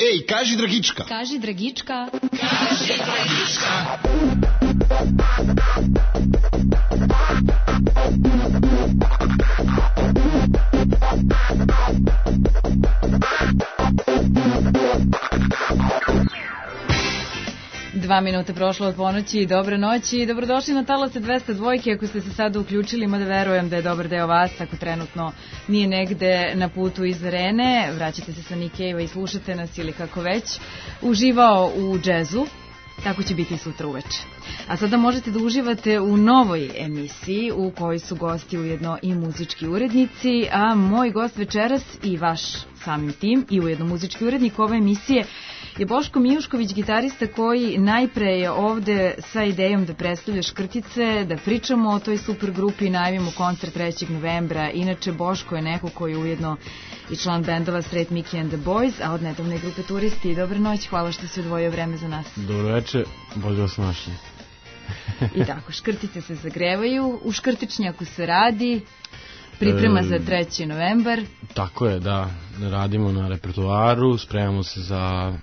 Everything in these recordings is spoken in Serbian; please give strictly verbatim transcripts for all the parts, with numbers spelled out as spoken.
Ej, kaži Dragička. Kaži Dragička. Kaži Dragička. Dva minuta prošlo od ponoći, dobre noći i dobrodošli na Talase dvesta dva. Ako ste se sada uključili, mada verujem da je dobar deo vas, ako trenutno nije negde na putu iz arene, vraćate se sa Nick Cave-a i slušate nas ili kako već, uživao u džezu, tako će biti i sutra uveče. A sada možete da uživate u novoj emisiji u kojoj su gosti ujedno i muzički urednici, a moj gost večeras i vaš samim tim i ujedno muzički urednik ove emisije je Boško Mijušković, gitarista koji najpre je ovde sa idejom da predstavlja Škrtice, da pričamo o toj super grupi i najavimo koncert trećeg novembra. Inače, Boško je neko koji je ujedno i član bendova Straight Mickey and the Boys, a od nedavne grupe Turisti. Dobar noć, hvala što si odvojio vreme za nas. Dobro večer, bolje vas našli. I tako, Škrtice se zagrevaju, u Škrtičnjaku se radi, priprema e, za treći novembar. Tako je, da, radimo na repertoaru, spremamo se za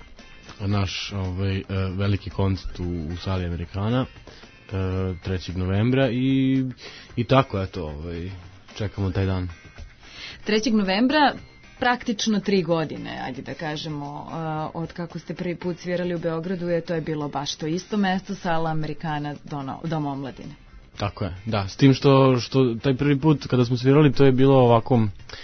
naš ovaj, veliki koncert u, u sali Amerikana trećeg novembra i, i tako, eto, ovaj, čekamo taj dan. trećeg novembra, praktično tri godine, ajde da kažemo, od kako ste prvi put svirali u Beogradu, je to je bilo baš to isto mesto, sala Amerikana, Dom omladine. Tako je, da, s tim što, što taj prvi put kada smo svirali, to je bilo ovako,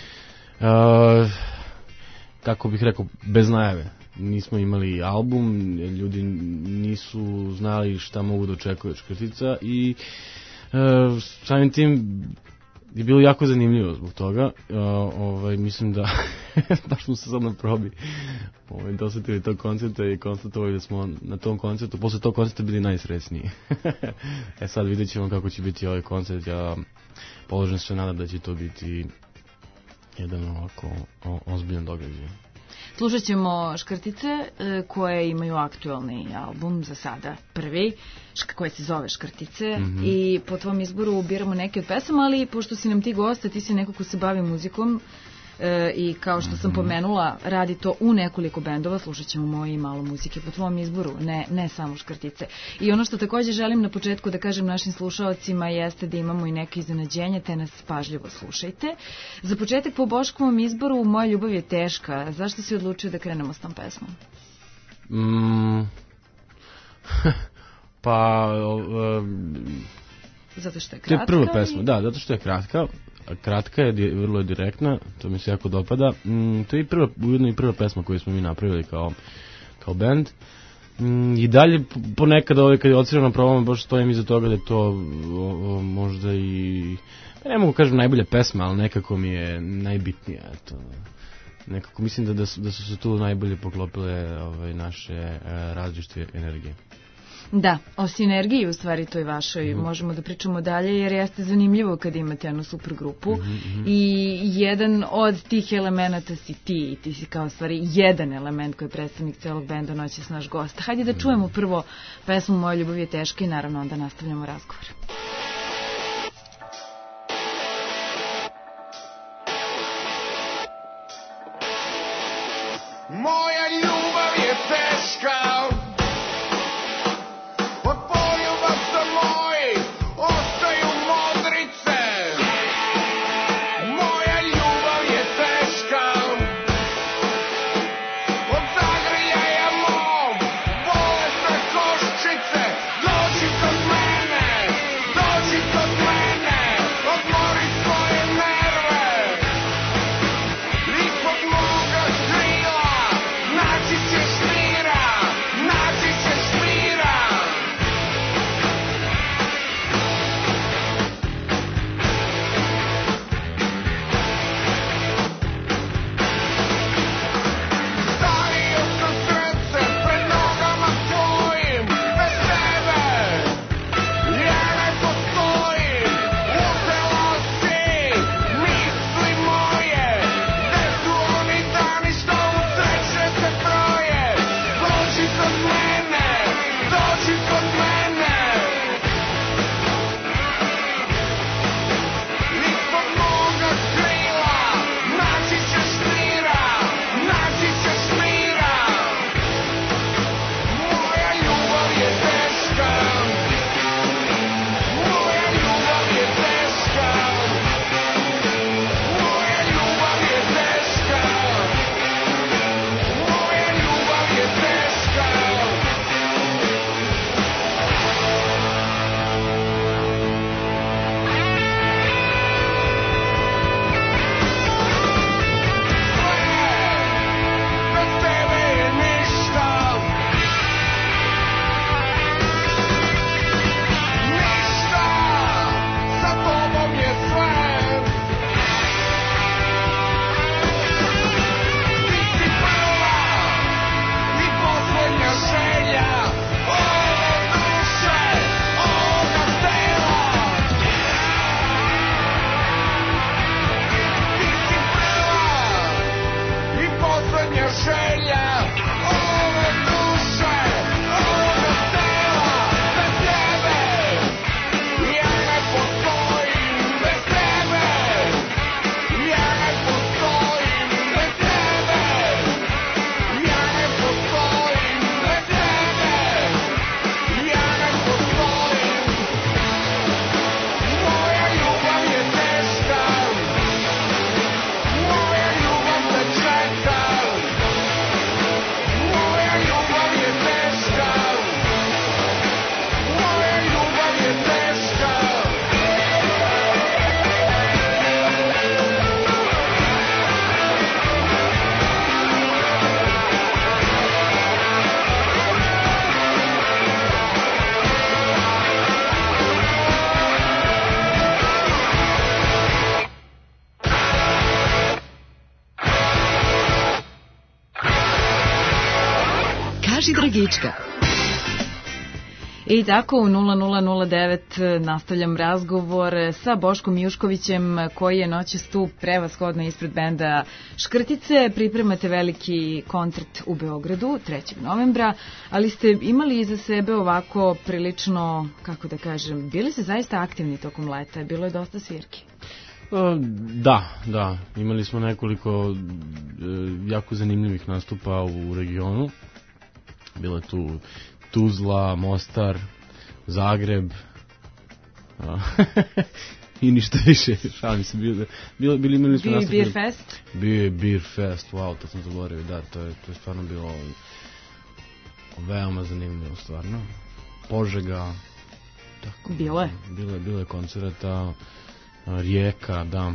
uh, kako bih rekao, bez najave. Nismo imali album, ljudi nisu znali šta mogu da očekuju od Škrtica i uh, samim tim je bilo jako zanimljivo zbog toga. Uh, ovaj, mislim da baš smo se sad na probi ovaj, dosetili tog koncerta i konstatovali da smo na tom koncertu, posle tog koncerta bili najsrećniji. E sad vidjet ćemo kako će biti ovaj koncert. Ja položen se nadam da će to biti jedan ovako o, ozbiljan događaj. Slušat ćemo Škrtice koje imaju aktualni album za sada, prvi, koji se zove Škrtice, mm-hmm. i po tvom izboru biramo neke od pesama, ali pošto si nam ti gosta, ti si neko ko se bavi muzikom e, i kao što sam pomenula, radi to u nekoliko bendova, slušat ćemo moje i malo muzike po tvom izboru, ne, ne samo Škrtice. I ono što također želim na početku da kažem našim slušaocima jeste da imamo i neke iznenađenja, te nas pažljivo slušajte. Za početak po Boškovom izboru Moja ljubav je teška. Zašto si odlučio da krenemo s tom pesmom? Mm, pa... Um, zato što je kratka? To je prva pesma, i... da, zato što je kratka. Kratka je, vrlo je direktna, to mi se jako dopada. Mm, to je i prva, ujedno i prva pesma koju smo mi napravili kao, kao band. Mm, I dalje ponekad ovaj, kad je odsvirano probamo, baš stojim iza toga da je to o, o, možda i, ne mogu kažem najbolja pesma, ali nekako mi je najbitnija. Eto. Nekako mislim da, da, su, da su se tu najbolje poklopile ovaj, naše e, različite energije. Da, o sinergiji u stvari toj vašoj mm-hmm. možemo da pričamo dalje, jer jeste zanimljivo kad imate jednu super grupu mm-hmm. i jedan od tih elemenata si ti i ti si kao stvari jedan element koji je predstavnik celog benda Noćas naš gost. Hajde da čujemo prvo pesmu Moja ljubav je teška i naravno onda nastavljamo razgovor. Moja ljubav je teška. Dođi kod mene, Kaži Dragička. I tako u nula nula nula devet nastavljam razgovor sa Boškom Juškovićem koji je noćas tu prevashodno ispred benda Škrtice. Pripremate veliki koncert u Beogradu trećeg novembra, ali ste imali iza sebe ovako prilično, kako da kažem, bili ste zaista aktivni tokom leta, bilo je dosta svirki. Da, da, imali smo nekoliko jako zanimljivih nastupa u regionu. Bilo je tu Tuzla, Mostar, Zagreb i ništa više, šalim se, bili, bili, bili imali smo nastup. Bio je Beer Fest? Bio je Beer Fest, wow, to sam zaboravio, da, to je, to je stvarno bilo veoma zanimljivo, stvarno. Požega, tako. Bilo je? Bilo je, bilo je koncerata, Rijeka, da,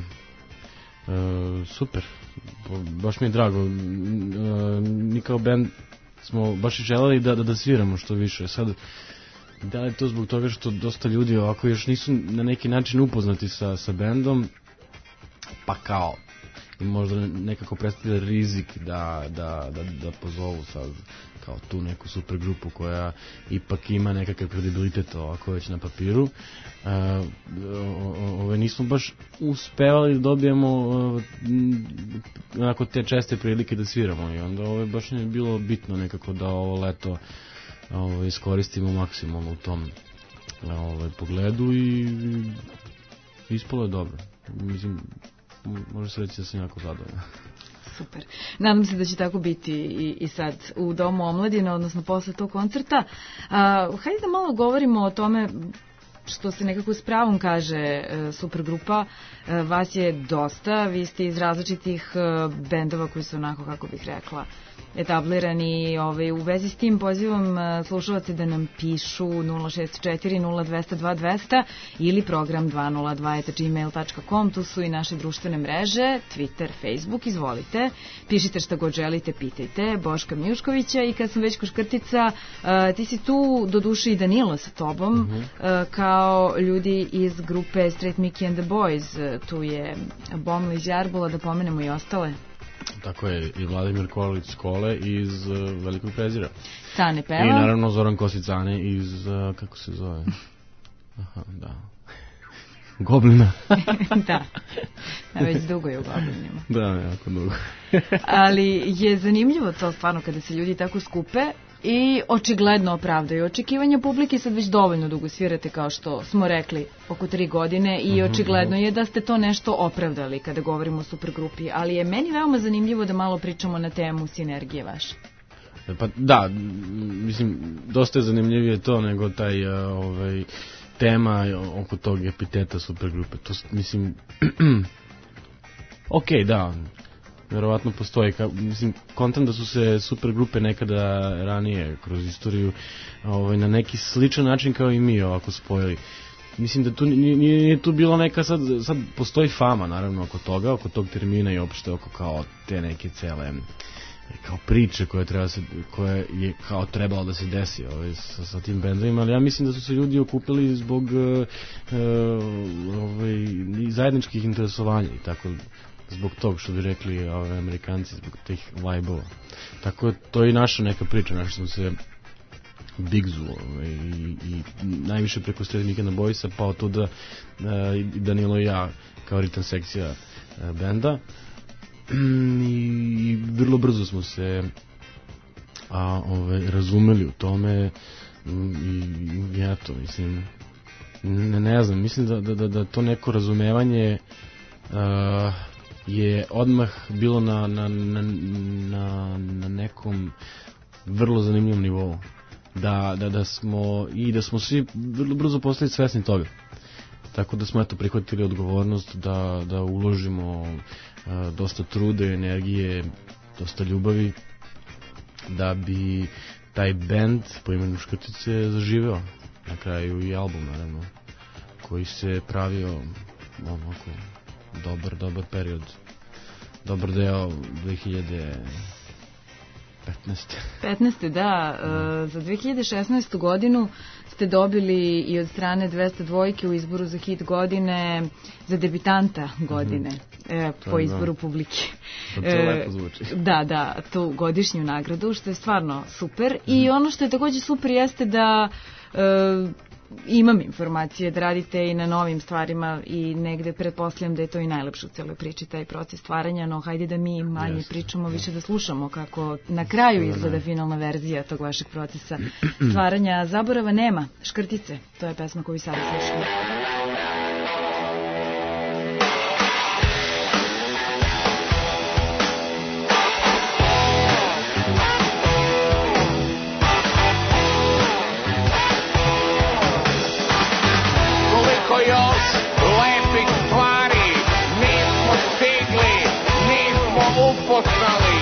e, super, baš mi je drago, e, mi kao band smo baš i želeli da, da, da sviramo što više. Sad, da li je to zbog toga što dosta ljudi ovako još nisu na neki način upoznati sa, sa bendom, pa kao i možda nekako predstavlja rizik da, da, da, da pozovu sad kao tu neku super grupu koja ipak ima nekakav kredibilitet ovako već na papiru. E, ove, nismo baš uspevali da dobijemo onako te česte prilike da sviramo i onda ove, baš ne je bilo bitno nekako da ovo leto ove, iskoristimo maksimalno u tom ove, pogledu i ispalo je dobro. Mislim, može se reći da sam jako zadovoljan. Super. Nadam se da će tako biti i, i sad u Domu omladine, odnosno posle tog koncerta. A, hajde da malo govorimo o tome što se nekako s pravom kaže e, supergrupa. E, vas je dosta, vi ste iz različitih e, bendova koji su onako, kako bih rekla, etablirani. Ovaj, u vezi s tim pozivam e, slušalce da nam pišu nula šest četiri nula dva zero dva dva zero zero ili program dva nula dva et gmail tačka com. Tu su i naše društvene mreže, Twitter, Facebook, izvolite. Pišite šta god želite, pitajte Boška Mijuškovića. I kad sam već kod Škrtica, e, ti si tu, doduše i Danilo sa tobom, mm-hmm. e, kao ljudi iz grupe Straight Mickey and the Boys. Tu je Bomla iz Jarbula, da pomenemo i ostale. Tako je, i Vladimir Kolić Skole iz uh, Velikog Prezira. Cane peva. I naravno Zoran Kosicane iz, uh, kako se zove? Aha, da. Goblina. Da. A već dugo je u Goblinima. Da, jako dugo. Ali je zanimljivo to stvarno kada se ljudi tako skupe i očigledno opravdaju očekivanja publike. Sad već dovoljno dugo svirate, kao što smo rekli, oko tri godine i očigledno je da ste to nešto opravdali kada govorimo o supergrupi, ali je meni veoma zanimljivo da malo pričamo na temu sinergije vaše. Pa da, mislim, dosta je zanimljivije to nego taj ovaj, tema oko tog epiteta supergrupe. To, mislim, ok, da, verovatno postoji, ka, mislim, kontam da su se supergrupe nekada ranije kroz istoriju ovaj, na neki sličan način kao i mi ovako spojili. Mislim da tu nije, nije tu bilo neka, sad, sad postoji fama naravno oko toga, oko tog termina i opšte oko kao te neke cele kao priče koje treba se, koje je kao trebalo da se desi ovaj, sa, sa tim bendovima, ali ja mislim da su se ljudi okupili zbog uh, ovaj, zajedničkih interesovanja i tako, zbog tog što bi rekli ove Amerikanci, zbog tih vibe-ova. Tako to je i naša neka priča, našli smo se Bigzu ove, i, i najviše preko Straight Mickey and the Boysa, pa od tuda uh, i Danilo i ja kao ritam sekcija uh, benda. I vrlo brzo smo se a, ove, razumeli u tome i, i eto, mislim, ne, ne znam, mislim da, da, da to neko razumevanje a, je odmah bilo na, na, na, na, na nekom vrlo zanimljivom nivou. Da, da, da smo i da smo svi vrlo brzo postali svesni toga. Tako da smo eto prihvatili odgovornost da, da uložimo a, dosta trude, energije, dosta ljubavi da bi taj bend po imenu Škrtice zaživeo. Na kraju i album, naravno, koji se pravio onako dobar, dobar period. Dobar deo dve hiljade petnaeste. petnaeste da. E, za dve hiljade šesnaestu godinu ste dobili i od strane dvesta dvojke u izboru za hit godine, za debitanta godine, mm-hmm. e, po izboru publike. To e, lepo zvuči. Da, da, tu godišnju nagradu, što je stvarno super. Mm. I ono što je takođe super jeste da e, imam informacije da radite i na novim stvarima i negde pretpostavljam da je to i najlepše u celoj priči, taj proces stvaranja, no hajde da mi manje yes. pričamo, više da slušamo kako na kraju izgleda finalna verzija tog vašeg procesa stvaranja. Zaborava nema, Škrtice, to je pesma koju sada slušamo. Još lepih stvari nismo stigli, nismo upoznali.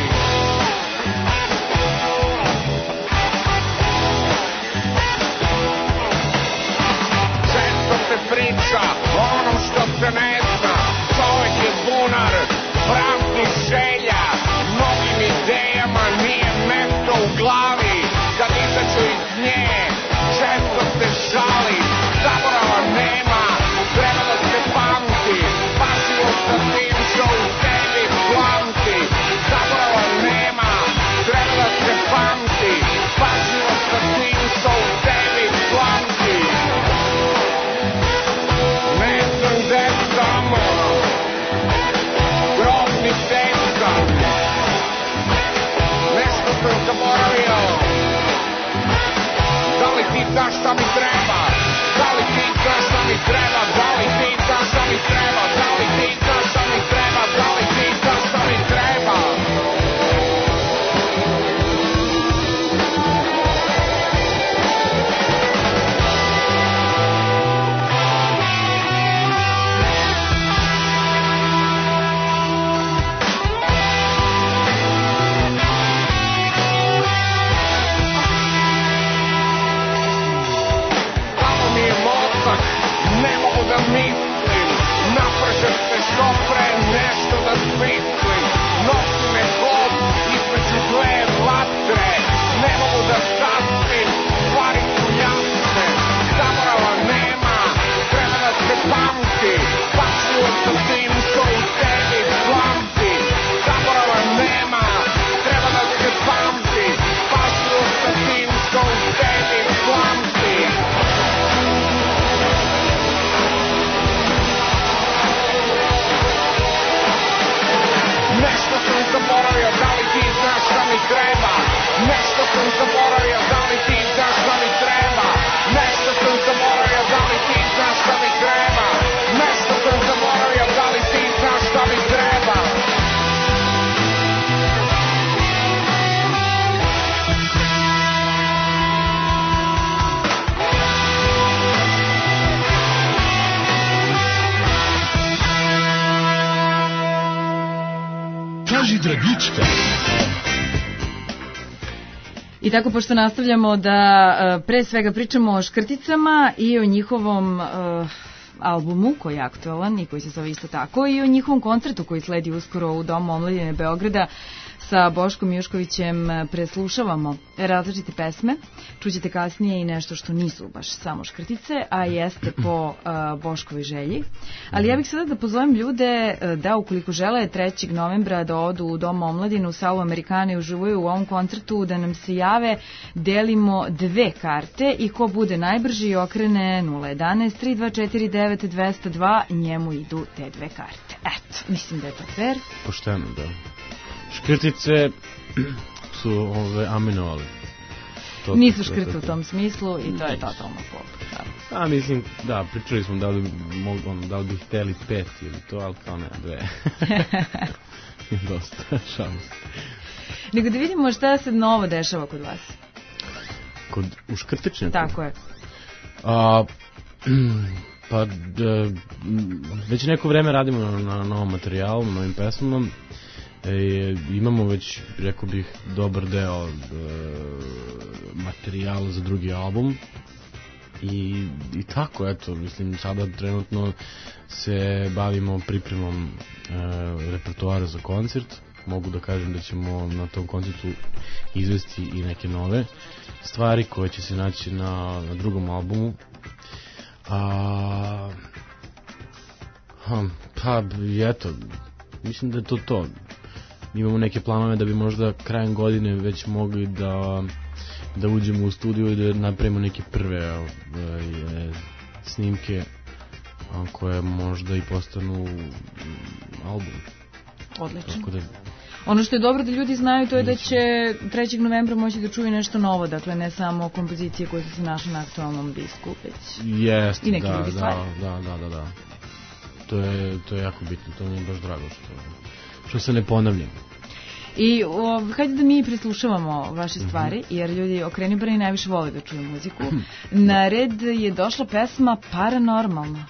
Često se priča o onom što se ne zna. Čovjek je bunar, praznih želja, novim idejama nije mesto u glavi. Kad izađu iz nje, često se žali, zaborava nema. Treba da se pamti, pažljivo sa tim što u tebi plamti. Zaborava nema, treba da se pamti, pažljivo sa tim što u tebi plamti. Ne znam gde samo, grobni tekam, nešto sam zaboravio. Da li ti znaš šta mi treba? Da li ti znaš šta mi treba? Da li ti znaš šta mi treba? Da li ti znaš šta mi treba? Da li ti znaš šta mi treba? Ne mogu da mislim, napražem se što pre nešto da smislim. Nosi me god između dve vatre, ne mogu da saspim, stvari su jasne. Zaborava nema, treba da se pamti, pažljivo sa tim što u tebi plamti. Zaborava nema, treba da se pamti, pažljivo sa tim što u tebi plamti. Nešto sam zaboravio, da li ti znaš šta mi treba? Nešto sam zaboravio, da li ti znaš šta mi treba? Nešto sam zaboravio, da li ti znaš šta mi treba? Nešto sam zaboravio, da li ti znaš šta mi treba? Kaži Dragička. I tako, pošto nastavljamo da pre svega pričamo o Škrticama i o njihovom uh, albumu koji je aktualan i koji se zove isto tako, i o njihovom koncertu koji sledi uskoro u Domu omladine Beograda, sa Boškom Juškovićem preslušavamo različite pesme. Čućete kasnije i nešto što nisu baš samo Škrtice, a jeste po uh, Boškovoj želji. Ali ja bih sada da pozovem ljude da, ukoliko žele, trećeg novembra da odu u Dom omladine u salu Amerikane i uživaju u ovom koncertu, da nam se jave, delimo dve karte i ko bude najbrži i okrene nula jedan tri dva četiri devet dva zero dva, njemu idu te dve karte. Eto, mislim da je to fair. Pošteno, da. Škrtice su ove aminovali. To nisu Škrtice u tom smislu i to je totalno pop. Da. A mislim, da, pričali smo da li, on, da li bi hteli pet ili to, ali kao ne, dve. Dosta, šalim se. Nego da vidimo šta se novo dešava kod vas. Kod, u Škrtičnjaku? Tako je. A, pa, da, već neko vreme radimo na, na novom materijalu, na novim pesmama. E, imamo već, rekao bih, dobar deo e, materijala za drugi album i, i tako, eto, mislim, sada trenutno se bavimo pripremom e, repertoara za koncert mogu da kažem da ćemo na tom koncertu izvesti i neke nove stvari koje će se naći na, na drugom albumu. A, ha, pa eto, mislim da je to to. Imamo neke planove da bi možda krajem godine već mogli da da uđemo u studiju i da napravimo neke prve je, snimke a, koje možda i postanu album. Odlično. Da... Ono što je dobro da ljudi znaju to je da će trećeg novembra moći da čuju nešto novo, dakle ne samo kompozicije koje su se našle na aktualnom disku, već Jest, i neke da, druge stvari. Da, da, da, da. To je, to je jako bitno, to mi je baš drago što, što se ne ponavljam. I o, hajde da mi preslušavamo vaše stvari, jer ljudi okreni broj najviše vole da čuju muziku. Na red je došla pesma Paranormalna.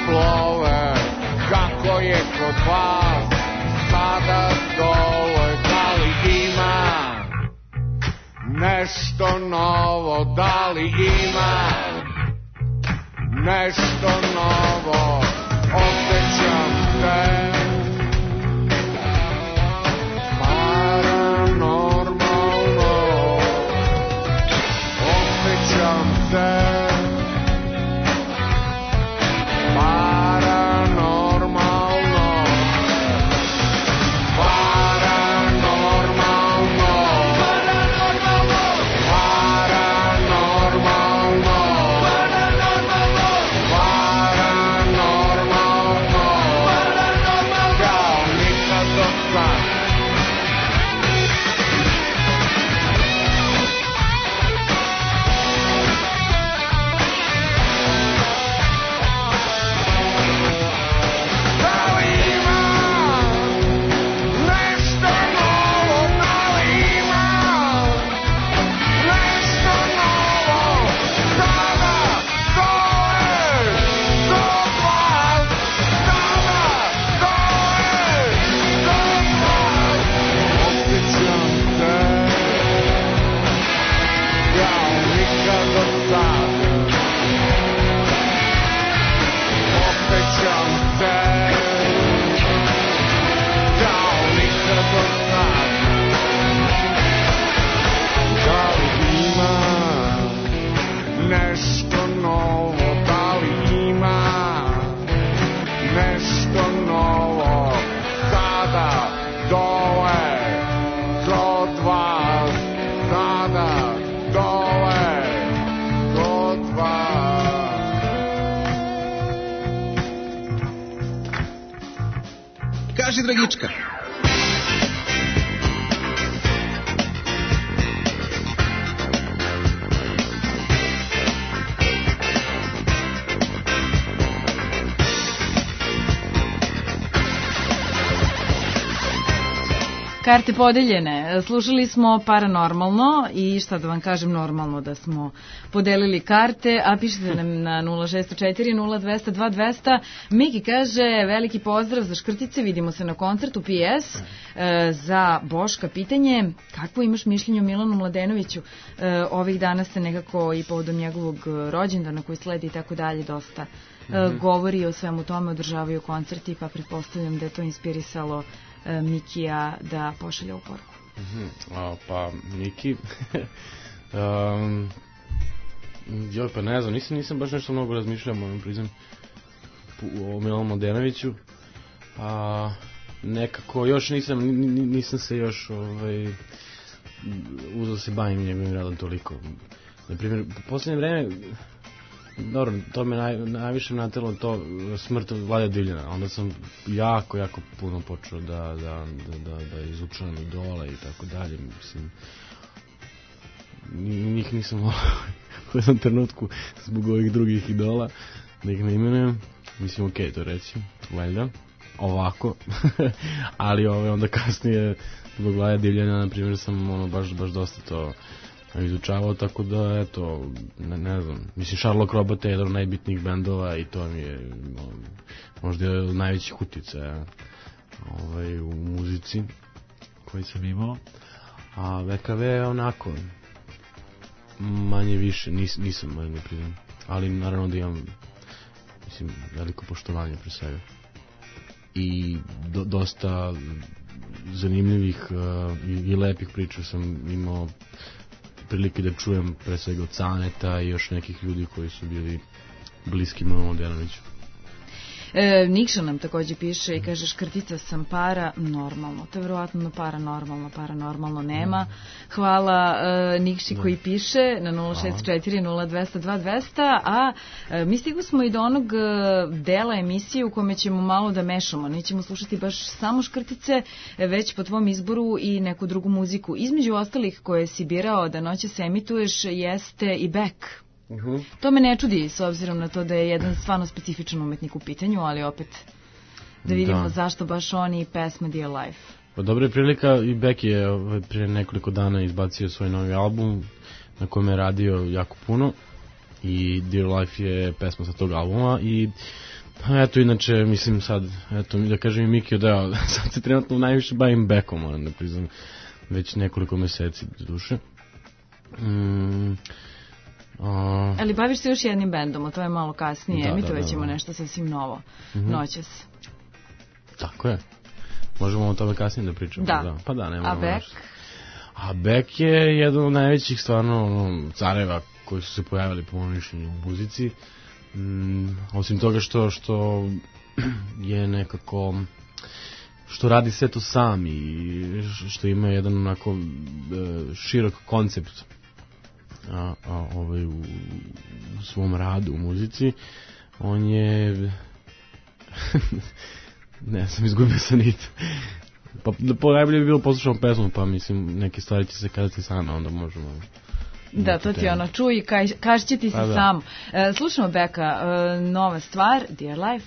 plove, kako je kod vas sada dole, da li ima nešto novo, da li ima nešto novo, osjećam te Dragička. Karte podeljene. Slušali smo Paranormalno i šta da vam kažem, normalno da smo podelili karte, a pišite nam na nula šest četiri nula dva zero dva dva zero zero. Miki kaže veliki pozdrav za Škrtice, vidimo se na koncertu. P S e, za Boška pitanje, kakvo imaš mišljenje o Milanu Mladenoviću? E, ovih dana se nekako i povodom njegovog rođendana koji sledi i tako dalje dosta e, govori o svemu tome, održavaju koncerti, pa pretpostavljam da je to inspirisalo Mikija da pošalje u poruku. Mm-hmm. A, pa Miki um, joj pa ne znam, nisam, nisam baš nešto mnogo razmišljao, moram priznam, o Milanu Mladenoviću, a nekako još nisam nisam se još ovaj, uzeo se bavim njegovim radom toliko. Na primjer, u posljednje vreme dobro, to me naj, najviše natelo to smrt Vlade Divljana, onda sam jako, jako puno počeo da, da, da, da, da izučavam idola i tako dalje, mislim, njih nisam u jednom trenutku zbog ovih drugih idola, da ih ne imenujem, mislim, okej, okay, to reći, valjda, ovako, ali ove, onda kasnije zbog Vlade Divljana, na primjer, sam ono, baš, baš dosta to izučavao, tako da, eto, ne, ne znam, mislim, Sherlock Robot je jedan od najbitnijih bendova i to mi je možda je od najvećih utica ovaj, u muzici koji sam imao, a V K V je onako manje više, nis, nisam manje ne priznam, ali naravno da imam, mislim, veliko poštovanje pre svega i do, dosta zanimljivih uh, i, i lepih priča sam imao prilike da čujem pre svega od Caneta i još nekih ljudi koji su bili bliski Milanu Mladenoviću. E, Nikša nam takođe piše i kaže Škrtica sam para normalno. To je verovatno paranormalno, paranormalno nema. Hvala e, Nikši koji piše na nula šest četiri nula dva zero dva dva zero, a e, mi stigu smo i do onog dela emisije u kome ćemo malo da mešamo. Nećemo slušati baš samo Škrtice, već po tvom izboru i neku drugu muziku. Između ostalih koje si birao da noće se emituješ jeste i Beck. Uh-huh. To me ne čudi s obzirom na to da je jedan stvarno specifičan umetnik u pitanju, ali opet da vidimo da. Zašto baš oni i pesma Dear Life. Pa dobra je prilika, i Beck je prije nekoliko dana izbacio svoj novi album na kojem je radio jako puno i Dear Life je pesma sa tog albuma i Eto, inače, mislim sad, eto, da kažem i Miki odeo, sad se trenutno najviše bavim bekom, moram da priznam, već nekoliko meseci do duše. Mm, a... Ali baviš se još jednim bendom, a to je malo kasnije, da, emitovat da, ćemo da, da. nešto sasvim novo, mm-hmm. noćas. Tako je. Možemo o tome kasnije da pričamo. Da. da. Pa da, ne a Beck? A Beck je jedan od najvećih stvarno ono, careva koji su se pojavili po mojom mišljenju u muzici. Mm, osim toga što što je nekako što radi sve to sam i što ima jedan onako širok koncept a, a, ovaj, u, u svom radu u muzici, on je ne, sam izgubio sa nit. Pa najbolje bi bilo poslušamo pesmu, pa mislim neke stvari će se kazati sana, onda možemo. Da, to ti ono, čuj, kaž, kaž će ti se da. sam. E, slušamo Becka, e, nova stvar, Dear Life.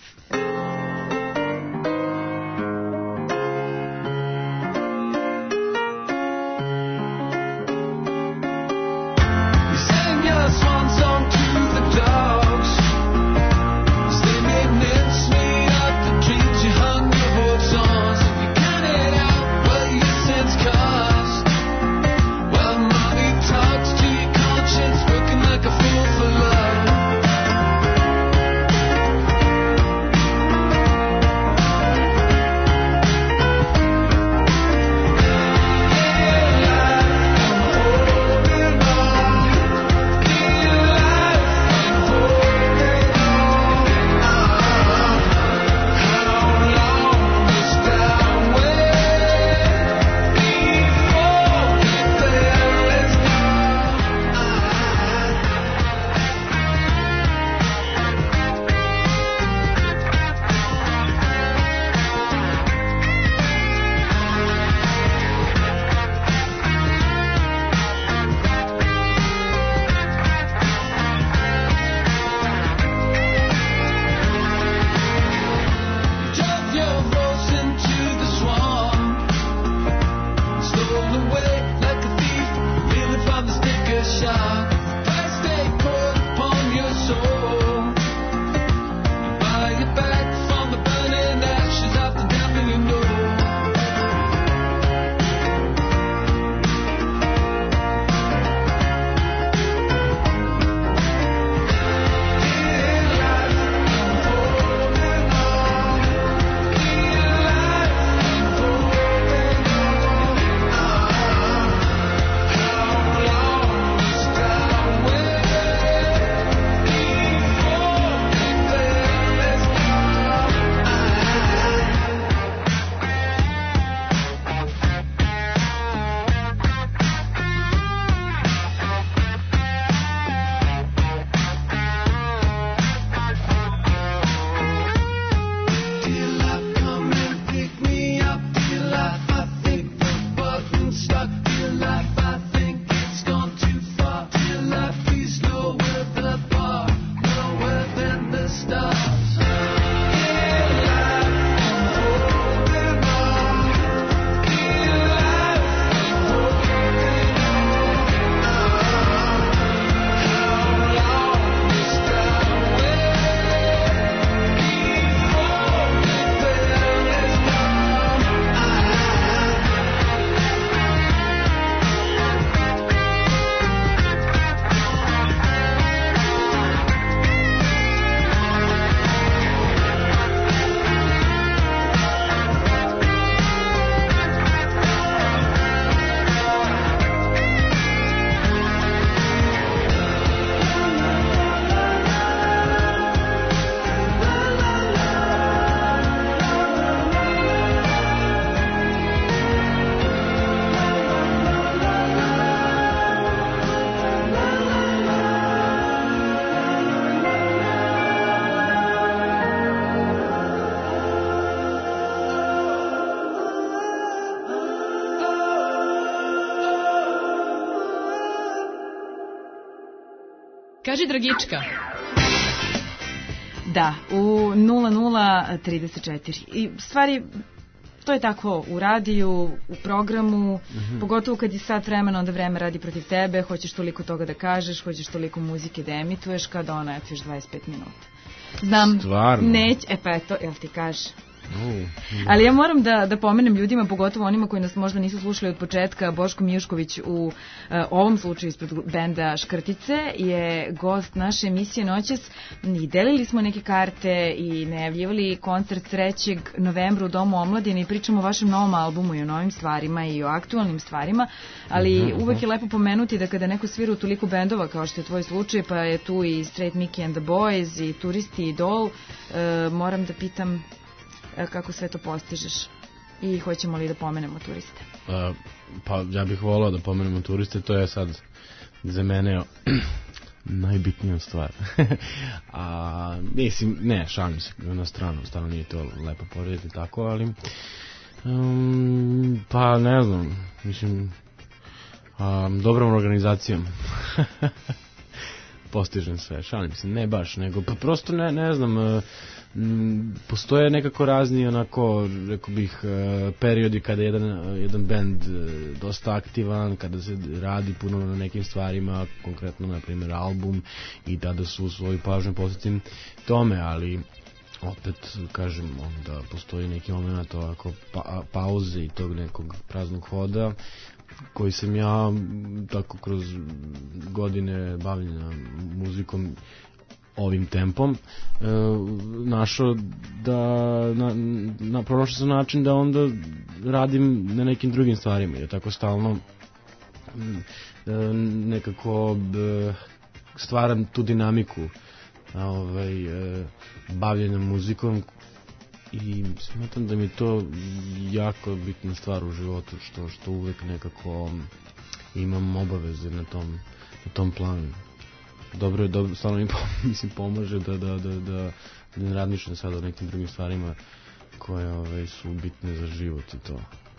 Kaži Dragička. Da, u nula nula trideset četiri. I stvari, to je tako u radiju, u programu, mm-hmm. pogotovo kad je sat vremena, onda vreme radi protiv tebe, hoćeš toliko toga da kažeš, hoćeš toliko muzike da emituješ, kada ona eto još dvadeset pet minuta. Znam, stvarno? Neć, e pa eto, jel ti kaže? Uh, Ali ja moram da, da pomenem ljudima, pogotovo onima koji nas možda nisu slušali od početka, Boško Mijušković u uh, ovom slučaju ispred benda Škrtice je gost naše emisije noćas i delili smo neke karte i najavljivali koncert trećeg novembra u Domu omladine i pričamo o vašem novom albumu i o novim stvarima i o aktualnim stvarima, ali uh-huh. uvek je lepo pomenuti da kada neko svira u toliko bendova kao što je tvoj slučaj, pa je tu i Straight Mickey and the Boys i Turisti i Dol, uh, moram da pitam kako sve to postižeš i hoćemo li da pomenemo turiste? Uh, pa ja bih volao da pomenemo turiste, to je sad za mene najbitnija stvar. A mislim, ne, šalim se na stranu, stvarno nije to lepo porediti tako, ali um, pa ne znam, mislim um, dobrom organizacijom postižem sve, šalim se, ne baš, nego pa prosto ne, ne znam, uh, postoje nekako razni onako, rekao bih, periodi kada je jedan, jedan band dosta aktivan, kada se radi puno na nekim stvarima, konkretno na primjer album, i tada su svoju pažnju posvetim tome, ali opet kažem da postoji neki moment ovako pa, pauze i tog nekog praznog hoda koji sam ja tako kroz godine bavljenja muzikom ovim tempom e, našao da na, na, pronašao sam način da onda radim na nekim drugim stvarima i tako stalno e, nekako e, stvaram tu dinamiku ovaj, e, bavljenja muzikom i smatram da mi je to jako bitna stvar u životu, što, što uvek nekako imam obaveze na tom, na tom planu. Dobro je, dobro, stvarno mi mislim, pomaže da, da, da, da, da ne razmišljam sad o nekim drugim stvarima koje ove, su bitne za život i to.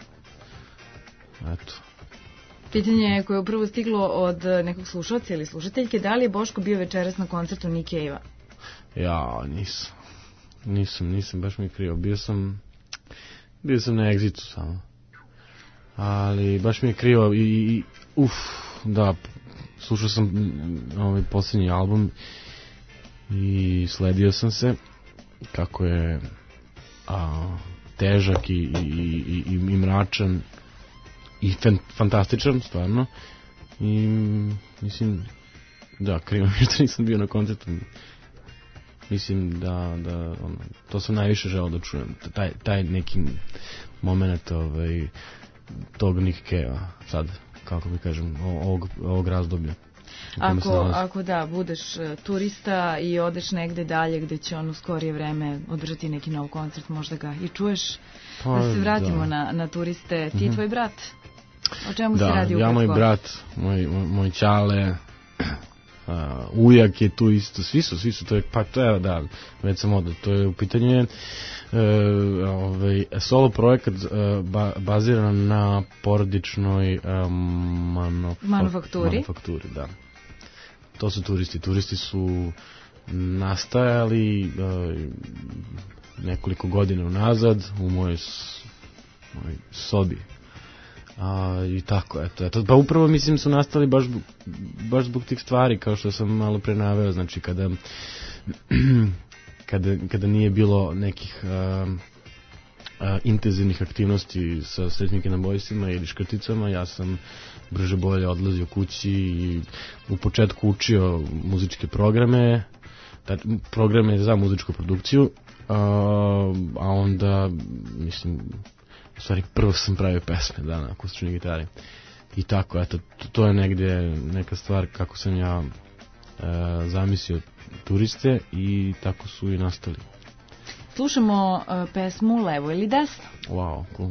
Eto. Pitanje koje je upravo stiglo od nekog slušalca ili slušateljke, da li je Boško bio večeras na koncertu Nick Cave-a? Ja, nisam. Nisam, nisam, baš mi je krivo. Bio sam, bio sam na Exitu samo. Ali baš mi je krivo i, i uf, da, slušao sam ovaj posljednji album i sledio sam se kako je a, težak i, i, i, i, i mračan i fan, fantastičan stvarno i mislim da krivo mi što nisam bio na koncertu. Mislim da, da ono, to sam najviše želeo da čujem, taj, taj neki moment ovaj, tog Nick Cave-a sad, kako mi kažem, ovog, ovog razdoblja. Ako, ako da, budeš uh, turista i odeš negde dalje gde će on u skorije vreme održati neki nov koncert, možda ga i čuješ. Pa, da se vratimo da. na, na turiste. Ti i tvoj brat, o čemu da, se radi u ja, moj brat, moj, moj, moj ćale, uh, ujak je tu isto, svi su, svi su, to je, pa to je, da, već sam odao, to je u pitanju je Uh, ovaj, solo projekat uh, ba, baziran na porodičnoj uh, manuf manufakturi. manufakturi, da. To su turisti. Turisti su nastajali uh, nekoliko godina unazad u mojoj, mojoj sobi. A, i tako, eto, eto. Pa upravo mislim su nastali baš, baš zbog tih stvari, kao što sam malo pre naveo, znači kada Kada, kada nije bilo nekih uh, uh, intenzivnih aktivnosti sa Straight Mickey and the Boysima ili Škrticama, ja sam brže bolje odlazio kući i u početku učio muzičke programe, programe za muzičku produkciju, uh, a onda, mislim, u stvari prvo sam pravio pesme da, na akustičnoj gitari. I tako, eto, to je negdje neka stvar kako sam ja uh, zamislio turiste i tako su i nastali. Slušamo uh, pesmu Levo ili desno? Wow, cool.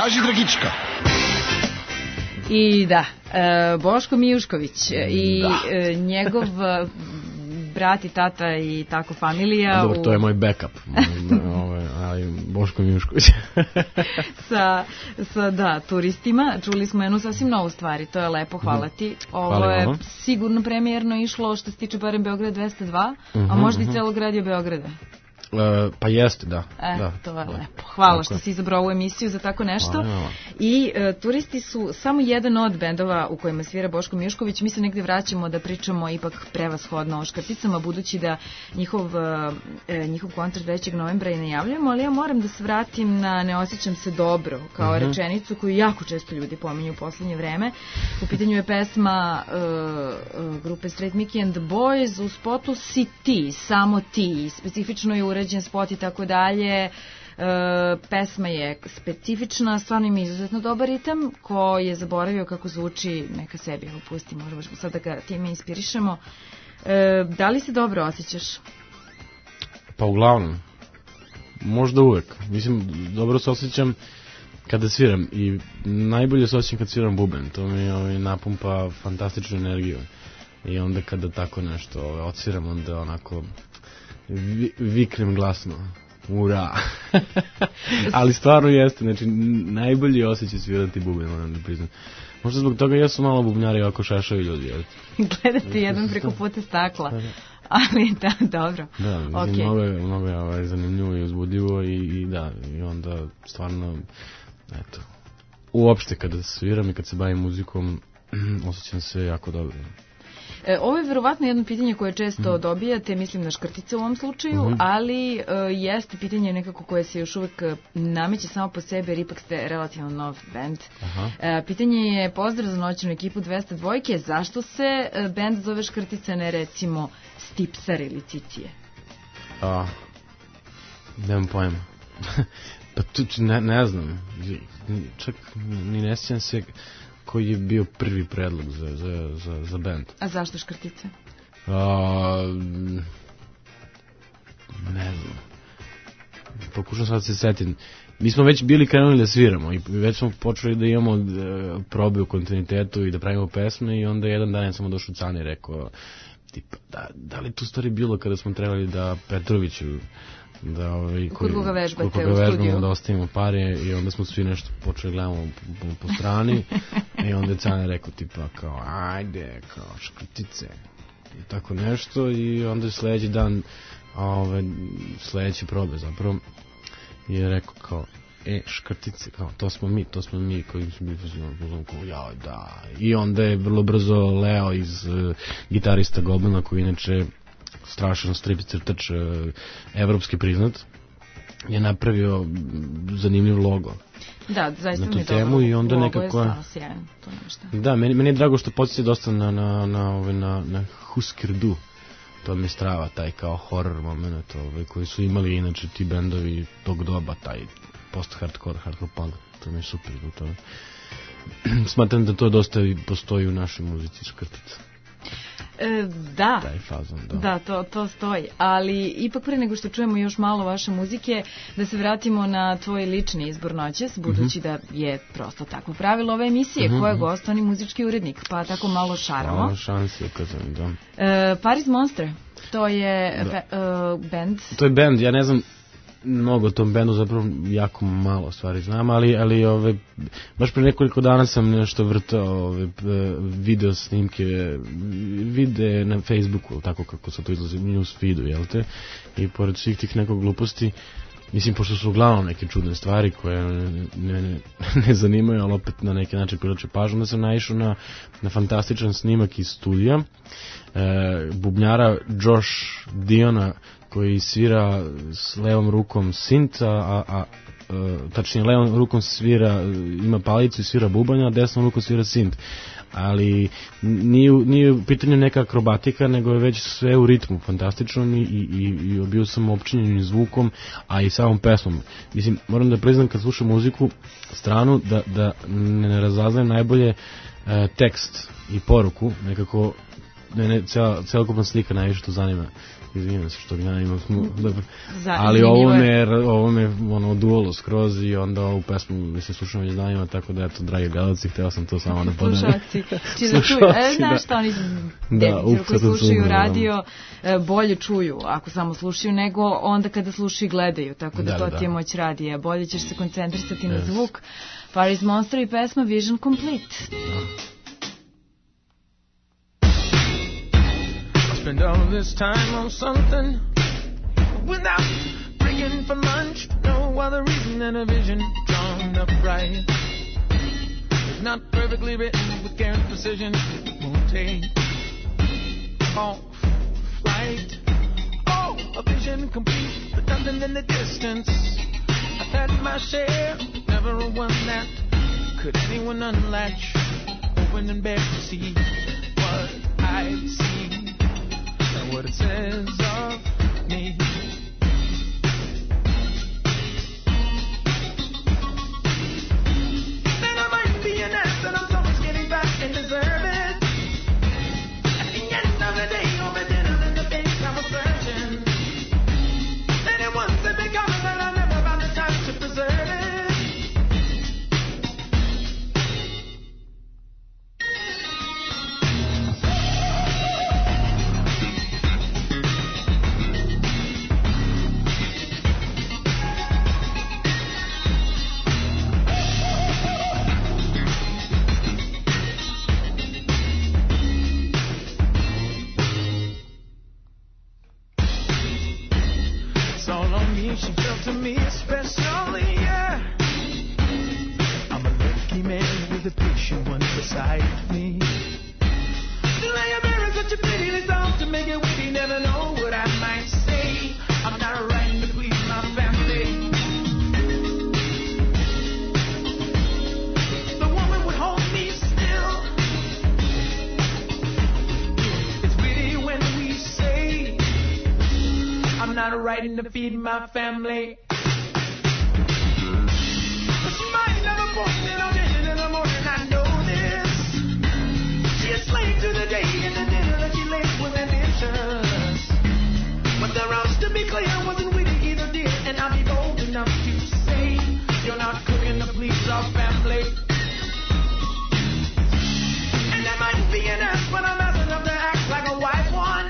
Kaži Dragička. I da, e, Boško Mijušković i Da. e, njegov e, brat i tata i tako familija Dobro, u, to je moj backup. Ovaj, ali Boško Mijušković. sa, sa da, turistima. Čuli smo jednu sasvim novu stvari, to je lepo, hvala ti. Ovo Hvala je vama. sigurno premijerno išlo što se tiče barem Beograd dvesta dva, a Mhm, možda i mhm. celog radio Beograda. E, pa jeste, da. E, da, to je da. lepo. Hvala Tako što je. si izabrao ovu emisiju za tako nešto. Hvala vama. I e, turisti su samo jedan od bendova u kojima svira Boško Mijušković. Mi se negde vraćamo da pričamo ipak prevashodno o Škrticama, budući da njihov, e, njihov koncert trećeg novembra i najavljujemo, ali ja moram da se vratim na Ne osjećam se dobro, kao Mhm. rečenicu koju jako često ljudi pominju u poslednje vreme. U pitanju je pesma e, e, grupe Straight Mickey and the Boys, u spotu Si ti, samo ti, specifično je urađen spot i tako dalje. E, pesma je specifična, stvarno ima izuzetno dobar ritam. Ko je zaboravio kako zvuči, neka sebi evo pusti, možda baš sad da ga time inspirišemo. E, da li se dobro osjećaš? Pa uglavnom, možda uvek. Mislim, dobro se osjećam kada sviram i najbolje se osjećam kad sviram buben. To mi ovaj, napumpa fantastičnu energiju. I onda kada tako nešto ovaj, odsviram, onda onako vi, viknem glasno. Ura! Ali stvarno jeste, znači najbolji osjećaj svirati buben, moram da priznam. Možda zbog toga jesu malo bubnjari ovako šašaju ljudi, jel? Gledati jedan preko puta stakla. Ali da, dobro. Da, mislim, Ok. mnogo je, mnogo je ovaj, zanimljivo i uzbudljivo i, i da, i onda stvarno, eto, uopšte kada sviram i kad se bavim muzikom, osjećam se jako dobro. E, ovo je verovatno jedno pitanje koje često dobijate, mislim na Škrtice u ovom slučaju, Mhm. ali e, jeste pitanje nekako koje se još uvek e, nameće samo po sebi, jer ipak ste relativno nov band. Aha. E, pitanje je pozdrav za noćnu ekipu dvesta dva, zašto se e, band zove Škrtice, ne recimo Stipsar ili Cicije? A, nemam pojma. Pa tu, ne, ne znam, čak ni ne sjećam se koji je bio prvi predlog za, za, za, za band. A zašto Škrtice? A, ne znam. Pokušam sad se setim. Mi smo već bili krenuli da sviramo i već smo počeli da imamo e, probe u kontinuitetu i da pravimo pesme i onda jedan dan je samo došao Cane i rekao tipa, da, da li tu stvari bilo kada smo trebali da Petroviću da ovaj Kod koga vežbate kod u koga studiju. vežbamo da ostavimo pare i onda smo svi nešto počeli gledamo po, po strani i onda je Cane rekao tipa kao ajde kao Škrtice i tako nešto i onda je sledeći dan ove, sledeće probe zapravo je rekao kao e, Škrtice, kao, to smo mi, to smo mi koji smo bili pozvali, kao, jao, da. I onda je vrlo brzo Leo iz uh, gitarista Goblina, koji inače strašan strip crtač, uh, evropski priznat, je napravio mm, zanimljiv logo. Da, zaista Na mi tu je temu dobro. i onda Logo nekako- je stvarno sjajan, to nešto. Da, meni, meni je drago što podsjeća dosta na, na, na, ove, na, na Husker Du. To mi je strava, taj kao horror moment, ove, koji su imali inače ti bendovi tog doba, taj post-hardcore, hardcore punk, to mi je super zbog toga. Smatram da to dosta i postoji u našoj muzici Škrtica. E, da. Taj fazon, da. Da, to, to stoji, ali ipak pre nego što čujemo još malo vaše muzike, da se vratimo na tvoj lični izbor noćas, budući Mhm. da je prosto takvo pravilo ove emisije, Mhm, ko je mhm. gostovani muzički urednik, pa tako malo šaramo. Hvala šansi, ukazam, da. E, Paris Monster, to je Da. be, e, band. To je band, ja ne znam mnogo o tom bendu, zapravo jako malo stvari znam, ali, ali ove, baš pre nekoliko dana sam nešto vrtao ove, video snimke, vide na Facebooku, tako kako se to izlazi, news feedu, jel te? I pored svih tih nekog gluposti, mislim, pošto su uglavnom neke čudne stvari koje ne, ne, ne zanimaju, ali opet na neki način privlače pažnju, da sam naišao na, na fantastičan snimak iz studija, e, bubnjara Josh Diona, koji svira s levom rukom sint, a, a, a tačnije levom rukom svira, ima palicu i svira bubanja, a desnom rukom svira sint. Ali nije, nije u pitanju neka akrobatika, nego je već sve u ritmu fantastično i, i, i bio sam opčinjen zvukom, a i samom pesmom. Mislim, moram da priznam kad slušam muziku stranu, da, da ne razaznajem najbolje e, tekst i poruku, nekako mene cela, celokupna slika najviše to zanima. Izvinjam se što ja imam dobro. Za, ali ovo me, ovo me ono oduvalo skroz i onda ovu pesmu mislim slušam već danima, tako da eto dragi gledalci, hteo sam to samo da podajem. Slušalci, či da čuju, e, znaš šta oni debici koji slušaju radio bolje čuju ako samo slušaju nego onda kada slušaju i gledaju, tako da, da to da. Ti je moć radija, bolje ćeš se koncentrisati yes. na zvuk. Paris Monster i pesma Vision Complete. Da. Spend all of this time on something without breaking for lunch. No other reason than a vision drawn up right. It's not perfectly written with care and precision. It won't take off flight. Oh, a vision complete, but nothing in the distance. I've had my share, never a one that could anyone unlatch. Open and beg to see what I see. What it says of me. Then I might be an ass that I'm so much getting back and deserve it. At the end of the day, over dinner in the face I was searching. Then it once it become that I never found the time to preserve it. She felt to me especially, yeah. I'm a lucky man with a patient one beside me. The lay of mirror such a pitiless song to make it witty, never know what I might say. I'm not writing to please my family. The woman would hold me still. It's witty when we say I'm not writing to feed my family. But she might never point in on vision in the morning, I know this. She a slave to the day and the dinner that she lays with ambitions. But the roast, to be clear, wasn't witty either, dear. And I'll be bold enough to say you're not cooking to please our family. And I might be an ass, but I'm ass enough to act like a wife one.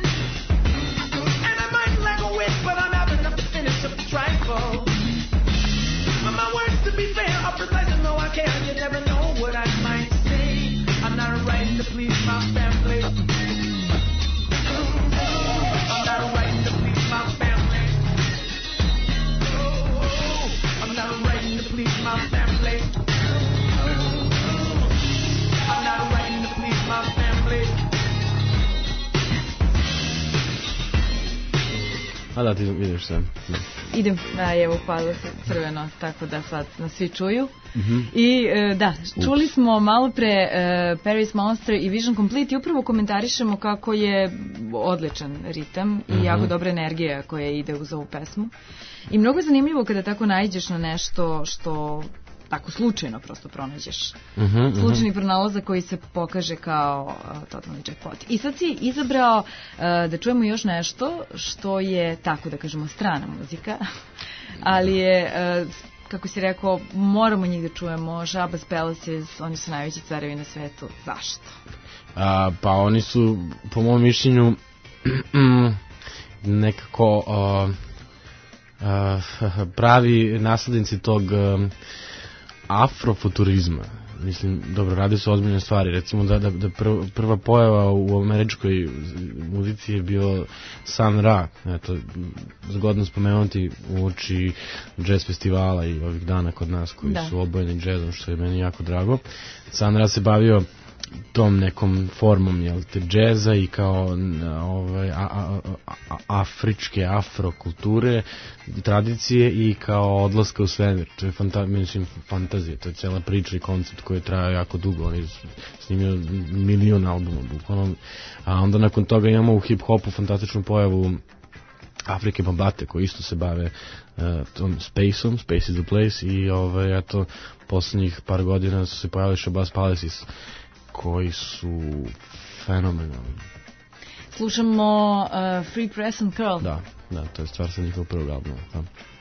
But I'm having enough to finish up the trifle. But my words, to be fair, are precise and though I care, you never know what I might say. I'm not writing to please my family. I'm not writing to please my family. I'm not writing to please my family. I'm not writing to please my family. A da, ti vidiš sve. Da. Idem, da, evo padlo se crveno, tako da sad nas svi čuju. Mm-hmm. I da, čuli smo malo pre uh, Paris Monster i Vision Complete i upravo komentarišemo kako je odličan ritam mm-hmm. i jako dobra energija koja ide uz ovu pesmu. I mnogo je zanimljivo kada tako naiđeš na nešto što tako slučajno prosto pronađeš. Mm-hmm, Slučajni pronalazak koji se pokaže kao uh, totalni jackpot. I sad si izabrao uh, da čujemo još nešto što je, tako da kažemo, strana muzika, ali je, uh, kako si rekao, moramo njih da čujemo. Shabazz Palaces, oni su najveći carevi na svetu. Zašto? A, pa oni su, po mom mišljenju, nekako uh, uh, pravi naslednici tog uh, afrofuturizma. Mislim, dobro, radi su ozbiljne stvari. Recimo da, da, da prva, prva pojava u američkoj muzici je bio Sun Ra. Eto, zgodno spomenuti u oči jazz festivala i ovih dana kod nas koji da. su obojeni jazzom, što je meni jako drago. Sun Ra se bavio tom nekom formom, jel te, džeza i kao ovaj, a, a, a, afričke afrokulture, tradicije i kao odlaska u svemir. To je fanta, mislim, fantazija, to je cijela priča i koncept koji je trajao jako dugo. On je snimio milion albuma, bukvalno. A onda nakon toga imamo u hip-hopu fantastičnu pojavu Afrike Bambate, koji isto se bave uh, tom space-om, Space is the place, i ovaj, eto, poslednjih par godina su se pojavili Shabazz Palaces, koji su fenomenalni. Slušamo uh, Free Press and Curl. Da, da, to je stvar sa njihovog prvog albuma. Da.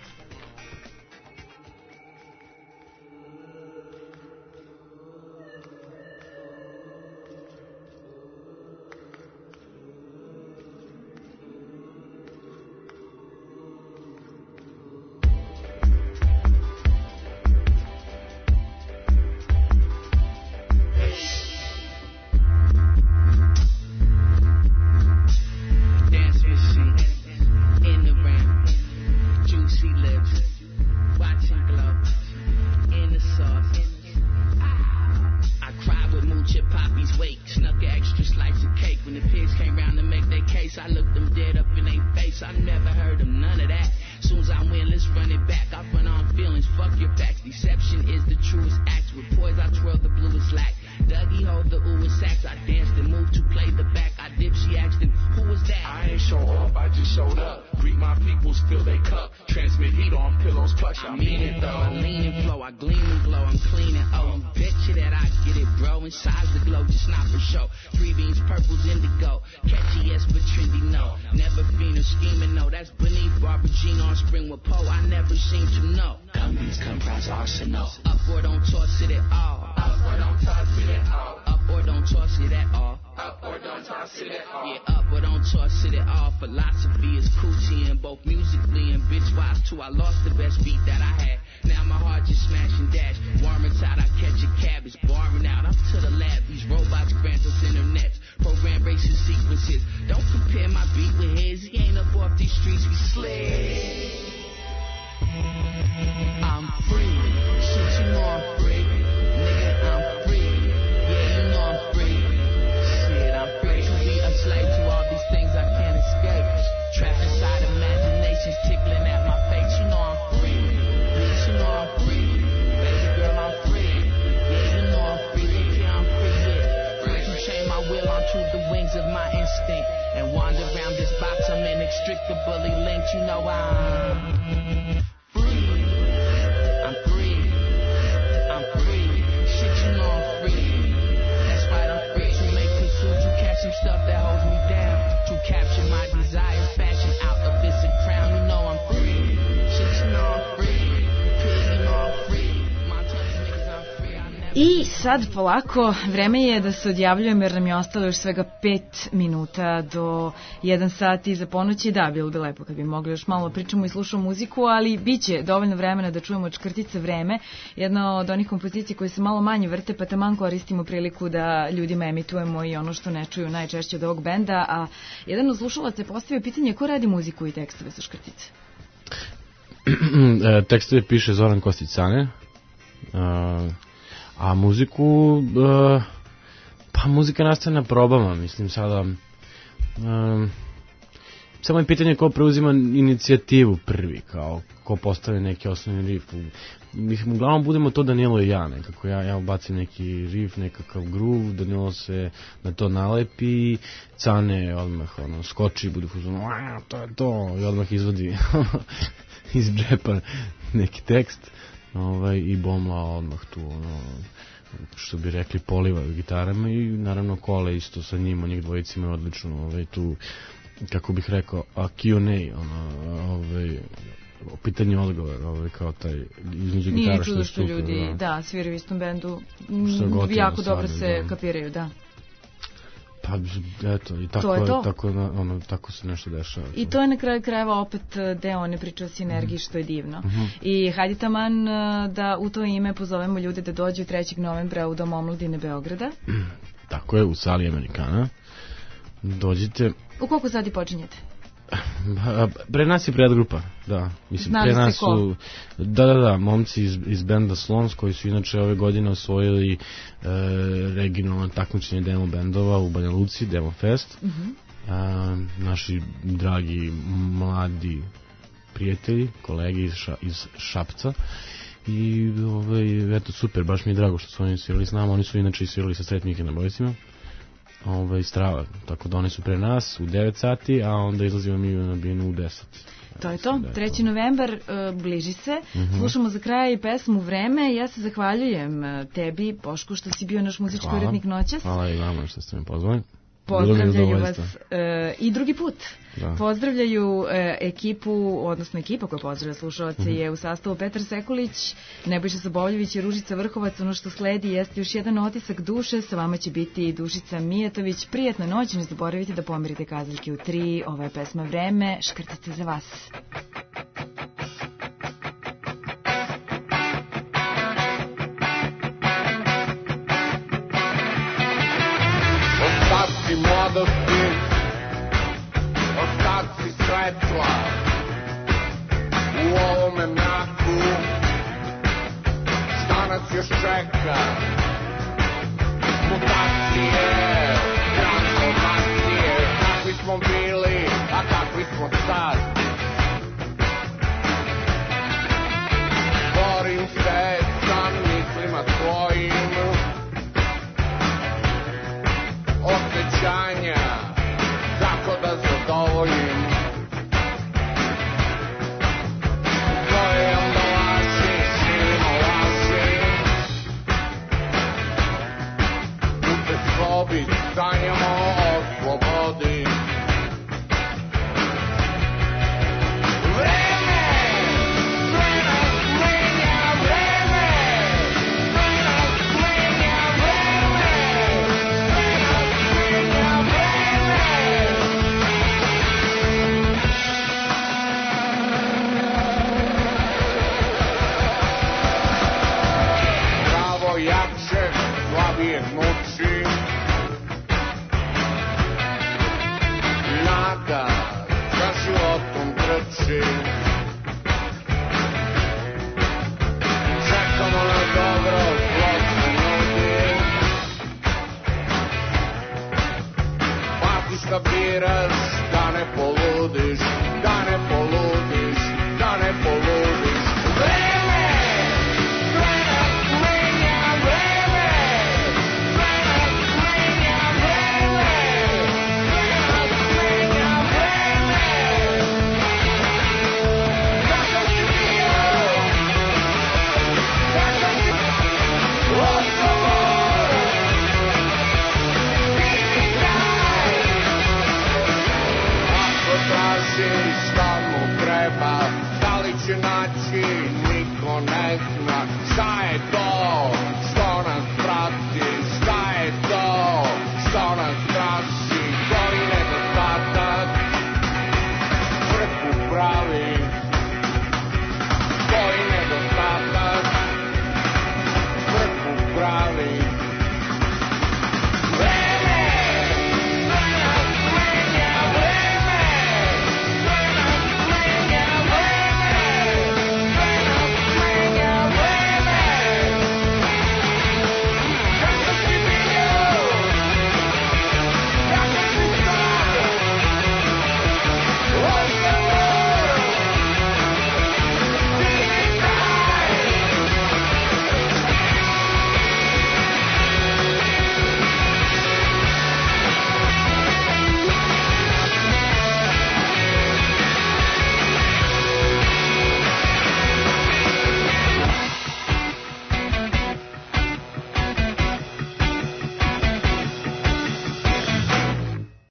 I sad polako, vreme je da se odjavljujem jer nam je ostalo još svega pet minuta do jedan sat iza ponoći. Da, bilo bi lepo kad bi mogli još malo pričamo i slušamo muziku, ali bit će dovoljno vremena da čujemo od Škrtice Vreme, jedna od onih kompozicija koje se malo manje vrte, pa taman koristimo priliku da ljudima emitujemo i ono što ne čuju najčešće od ovog benda. A jedan od slušalaca je postavio pitanje ko radi muziku i tekstove sa Škrtice? Tekstove piše Zoran Kostić-Cane, uh, a muziku, uh, pa muzika nastaje na probama, mislim sada, uh, samo je pitanje ko preuzima inicijativu prvi, kao ko postavi neki osnovni riff. Mislim, uglavnom budemo to Danilo i ja, nekako, ja, ja ubacim neki riff, nekakav groove, Danilo se na to nalepi, Cane odmah ono, skoči i bude fuzon, to je to, i odmah izvodi iz džepa neki tekst. Ovaj, i Bomla odmah tu, ono, što bi rekli, poliva gitarama i naravno Kole isto sa njim, njih dvojici imaju odlično, ovaj, tu, kako bih rekao, a Q and A, ono, ovaj, pitanje odgovor, ovaj, kao taj između gitara što je stuka. Nije čudo što ljudi, da, sviraju u istom bendu, jako dobro se da. kapiraju, da. Pa, eto, i tako, to to. tako, ono, tako se nešto dešava. I to je na kraju krajeva opet deo one priče o sinergiji, što je divno. Mm-hmm. I hajde taman da u to ime pozovemo ljude da dođu trećeg novembra u Dom omladine Beograda. Tako je, u sali Amerikana. Dođite. U koliko sati počinjete? Pre nas je predgrupa, da. Mislim, Znali pre nas su, da, da, da, momci iz, iz benda Slons, koji su inače ove godine osvojili e, regionalno takmičenje demo bendova u Banja Luci, Demo Fest. Mm-hmm. e, naši dragi mladi prijatelji, kolegi iz, ša, iz Šapca. I ovaj, eto, super, baš mi je drago što su oni svirali s nama. Oni su inače svirali sa Sretnike na Bojcima. Ovaj, Strava, tako da oni su pre nas u devet sati, a onda izlazimo mi na binu u deset. To je to, treći novembar uh, bliži se, mm-hmm. Slušamo za kraj i pesmu Vreme. Ja se zahvaljujem uh, tebi, Bošku, što si bio naš muzički urednik noćas. Hvala i vama što ste me pozvali. Pozdravljaju vas e, i drugi put. Da. Pozdravljaju e, ekipu, odnosno ekipa koja pozdravlja slušalce mm-hmm. je u sastavu Petar Sekulić, Nebojša Soboljević i Ružica Vrhovac. Ono što sledi jeste još jedan otisak duše. Sa vama će biti Dušica Mijatović. Prijatna noć, ne zaboravite da pomerite kazaljke u tri. Ova je pesma Vreme, škrtice za vas. Ostaci mladosti, ostaci svetla u ovome mraku, šta nas još čeka? Mutacije, transformacije, kakvi smo bili, a kakvi smo sad. Borim se sa mislima tvojim, osjećanja, kako da zadovoljim tvoje ambalaži, silno laži. U te sobi sanjamo o slobodi. Vreme, sve nas menja, vreme, sve nas menja, vreme, sve nas menja, vreme. Pravo jače, slabije muči, nada za životom trči. Čekamo na dobro, zlo se nudi. Pati šta biraš, da ne poludiš, da ne poludiš, da ne poludiš.